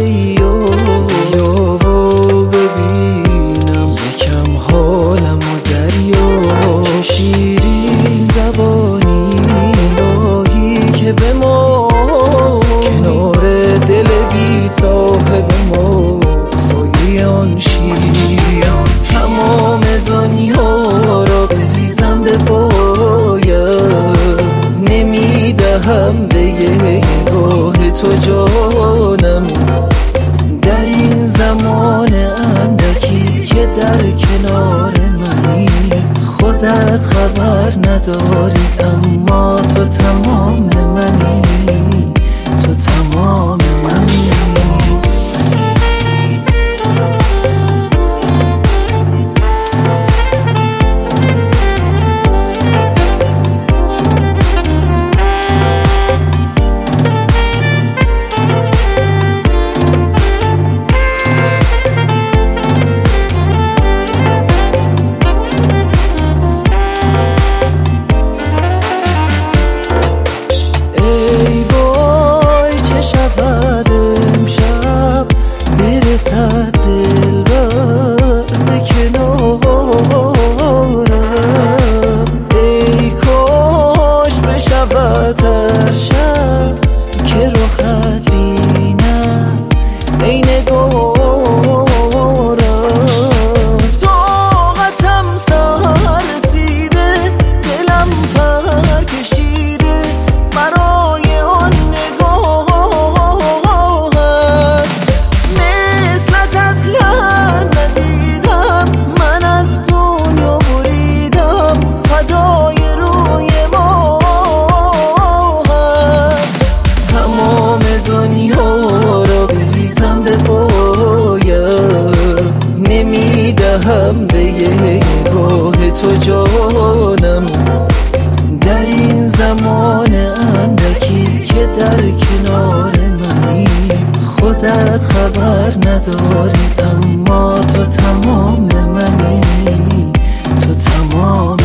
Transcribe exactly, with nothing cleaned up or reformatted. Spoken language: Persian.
یا یا و ببینم یکم حالم و دریا. چه شیرین زبانی الهی که به ما کنار دل بی صاحب ما سایه آن شیر. تمام دنیا را بریزم به پایم، نمیدهم به یه نگاه تو جانم. در این زمان اندکی که در کنار منی خودت خبر نداری، اما تو تمام منی، تو تمام منی. برسد دلبر به کنارم، ای کاش بشود هر شب که رخت بینم ای نگارم. طاقتم سر رسیده، دلم پر کشیده برای آن نمیدهم به یه نگاه تو جانم. در این زمان اندکی که در کنار منی خودت خبر نداری، اما تو تمام منی، تو تمام